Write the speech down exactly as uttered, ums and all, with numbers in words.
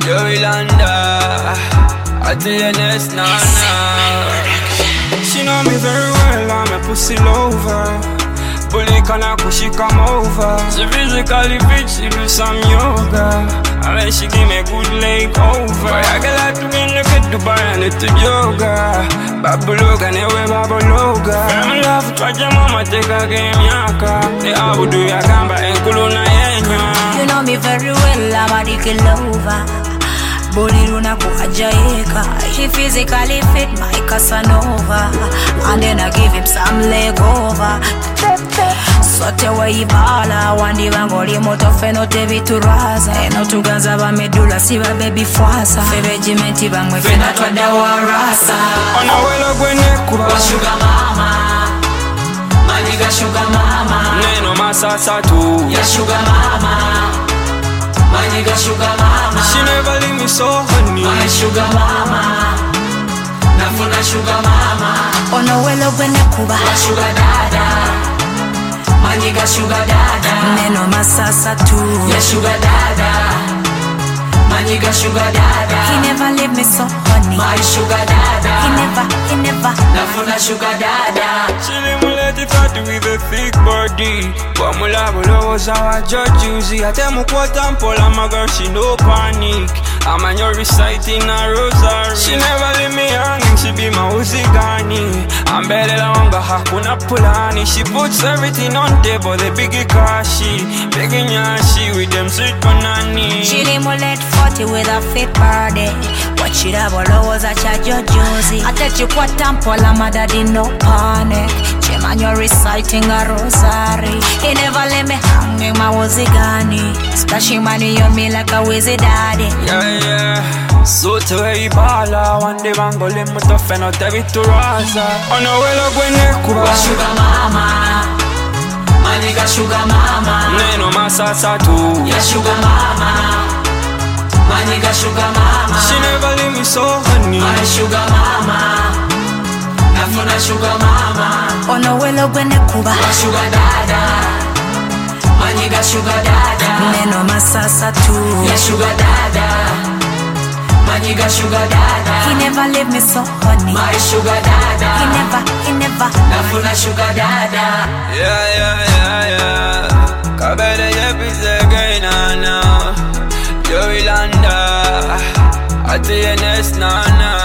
Joey Landa, I tell you next, nah, nah. She know me very well, I'm a pussy lover. Bully kana she come over. She physically fit, she do some yoga. And then she give me a good leg over. I get like to me look at Dubai and it's yoga. Babuloga, newe babuloga. I'm love to your mama, take a game yaka. The abu do ya gamba and kuluna yenya. You know me very well, I'm a dicky lover. Bully runa kuhajaika. He physically fit my Casanova. And then I give him some leg over. Sote wa ibala wandi bangoli moto feno tebi turaza eno tuganza ba medula si ba baby fwasa febejimenti bamwe fena twada warasa ona welo gwene kuba wa sugar mama maniga sugar mama neno masasa tu ya sugar mama maniga sugar mama she never leave me so honey my sugar mama nafuna sugar mama ona welo gwene kuba wa sugar dada Maniga sugar dada Neno masasa tu Yeah sugar dada Maniga sugar dada He never leave me so honey My sugar dada He never, he never Nafuna sugar dada Chili muleti fatu with a thick body Kwa mula bulo zawa jojuzi Ate mukwata mpola my girl she no panic I'm on your reciting a rosary She never leave me hanging, she be my uzigani I'm better longer, hakuna pulani She puts everything on table, the biggie kashi Biggie nyashi with them sweet banani Chili muleti forty with a fit body Watch it up, all was a charge your juicy I take you kwata mpola my daddy no panic Chairman you're reciting a rosary He never let me hanging my uzigani Splashing money on me like a wizzy daddy Yeah yeah, so to where you bala one day bangole muto feno tebi turaza ono welo gwene kuba wa sugar mama maniga sugar mama neno masasa tu ya sugar mama maniga sugar mama she never leave me so honey my sugar mama nafuna sugar mama ono welo gwene kuba wa sugar dada maniga sugar dada neno masasa tu ya sugar dada Maniga sugar dada He never leave me so honey My sugar dada He never, he never Nafuna sugar dada Yeah, yeah, yeah, yeah Kabele jepize gaina now Joey Landa I tell you next, nah, nah